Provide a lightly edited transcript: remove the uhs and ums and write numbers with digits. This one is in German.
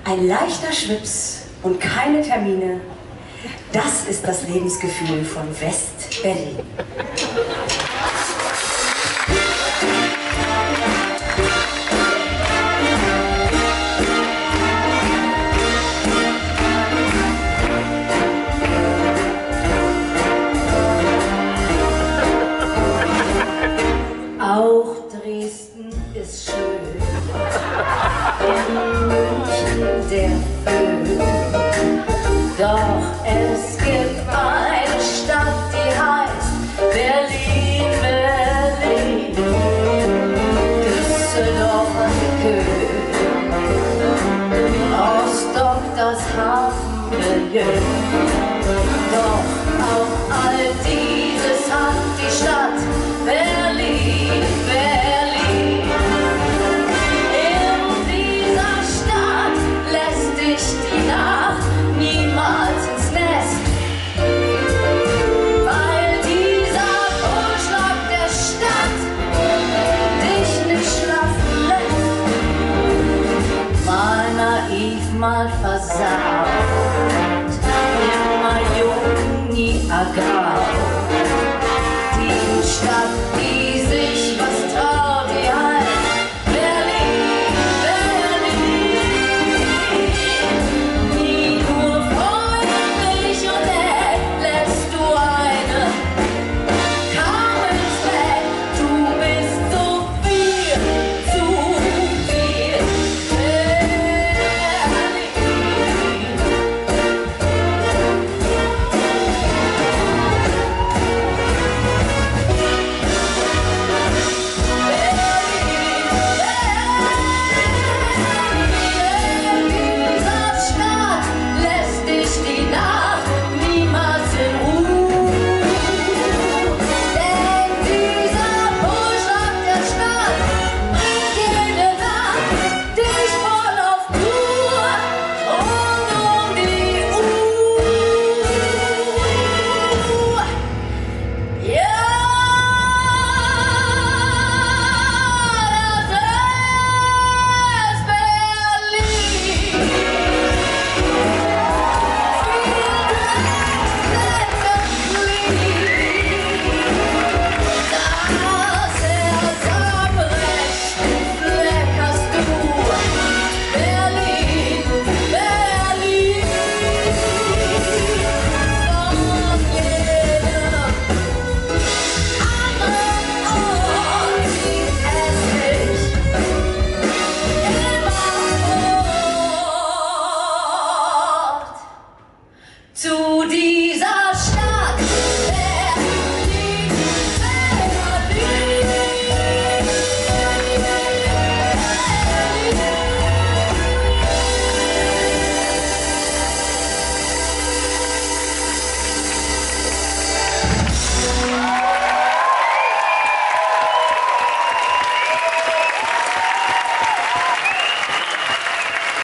Ein leichter Schwips und keine Termine, das ist das Lebensgefühl von West-Berlin. Auch Dresden ist schön, in München der Föhn. Doch es gibt eine Stadt, die heißt Berlin, Berlin, Düsseldorf und Köln, Rostock das Hafenmilieu. Doch auch all dieses hat die Stadt Berlin, Berlin. In dieser Stadt lässt dich die Nacht niemals ins Nest, weil dieser Pulsschlag der Stadt dich nicht schlafen lässt. Mal naiv, mal versaut, immer jung, nie ergraut. Die Stadt